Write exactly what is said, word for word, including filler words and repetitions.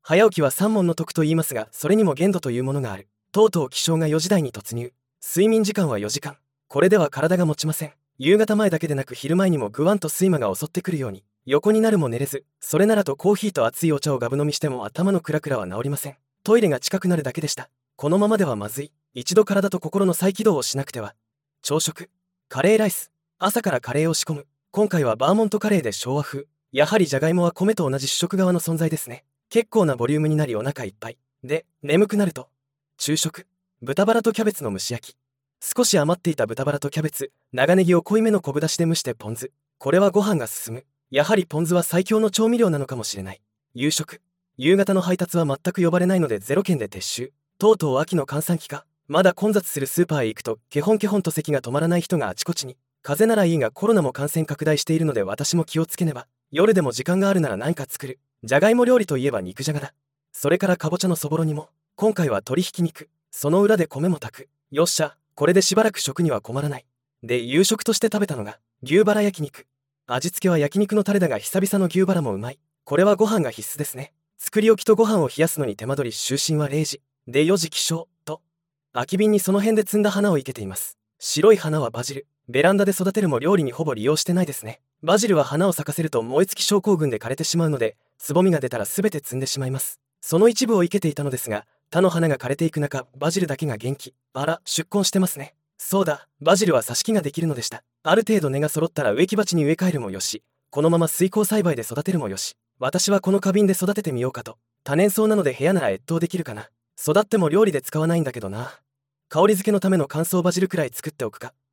早起きは三問の徳と言いますが、それにも限度というものがある。とうとう起床がよじ台に突入。睡眠時間はよじかん。これでは体が持ちません。夕方前だけでなく昼前にもぐわんと睡魔が襲ってくるように、横になるも寝れず、それならとコーヒーと熱いお茶をガブ飲みしても頭のクラクラは治りません。トイレが近くなるだけでした。このままではまずい。一度体と心の再起動をしなくては。朝食、カレーライス。朝からカレーを仕込む。今回はバーモントカレーで昭和風。やはりじゃがいもは米と同じ主食側の存在ですね。結構なボリュームになりお腹いっぱい。で、眠くなると。昼食、豚バラとキャベツの蒸し焼き。少し余っていた豚バラとキャベツ、長ネギを濃いめの昆布だしで蒸してポン酢。これはご飯が進む。やはりポン酢は最強の調味料なのかもしれない。夕食、夕方の配達は全く呼ばれないのでゼロ件で撤収。とうとう秋の閑散期か。まだ混雑するスーパーへ行くとケホンケホンと席が止まらない人があちこちに。風邪ならいいがコロナも感染拡大しているので私も気をつけねば。夜でも時間があるなら何か作る。じゃがいも料理といえば肉じゃがだ。それからかぼちゃのそぼろ煮も。今回は鶏ひき肉。その裏で米も炊く。よっしゃ、これでしばらく食には困らない。で、夕食として食べたのが牛バラ焼肉。味付けは焼肉のタレだが久々の牛バラもうまい。これはご飯が必須ですね。作り置きとご飯を冷やすのに手間取り、就寝はれいじ。でよじ起床と。空き瓶にその辺で摘んだ花を生けています。白い花はバジル。ベランダで育てるも料理にほぼ利用してないですね。バジルは花を咲かせると燃え尽き症候群で枯れてしまうので、つぼみが出たら全て摘んでしまいます。その一部を生けていたのですが、他の花が枯れていく中、バジルだけが元気。あら、出根してますね。そうだ、バジルは挿し木ができるのでした。ある程度根が揃ったら植木鉢に植え替えるもよし、このまま水耕栽培で育てるもよし。私はこの花瓶で育ててみようかと。多年草なので部屋なら越冬できるかな。育っても料理で使わないんだけどな。香り付けのための乾燥バジルくらい作っておくか。